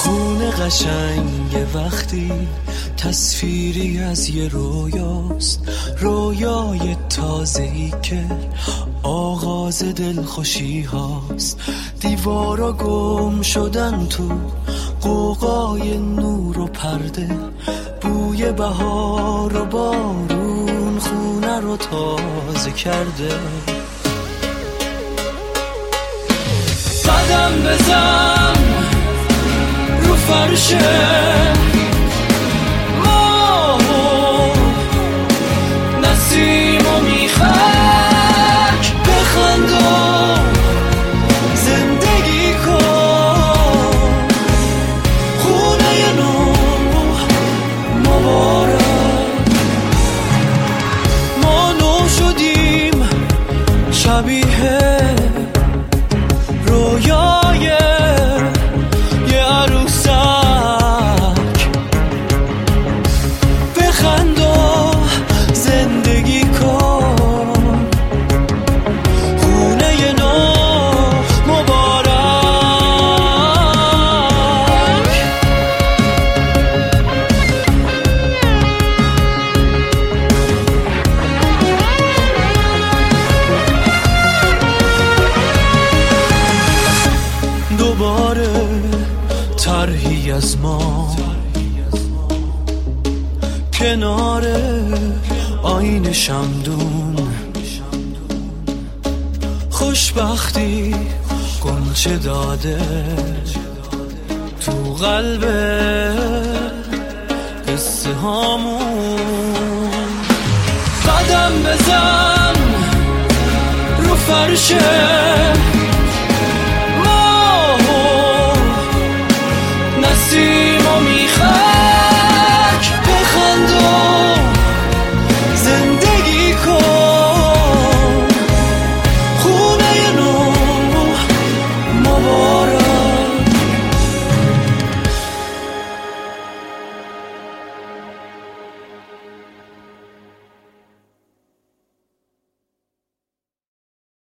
خونه قشنگ وقتی تصویری از یه رویاست، رویای تازه‌ای که آغاز دلخوشی هاست. دیوارا گم شدن تو قوقای نور و پرده، بوی بهار و بارون خونه رو تازه کرده. قدم بزن رو فرشه ماه نسیم و میخک، بخند و زندگی کن. خونه نو مبارک، ما نو شدیم شبیه رویای یه عروسک. بخند و زندگی کن. خونه نو مبارک. دوباره طرحی از ما کنار آینه شمدون، خوشبختی گنچه داده تو قلب قصه هامون. قدم بزن رو فرشه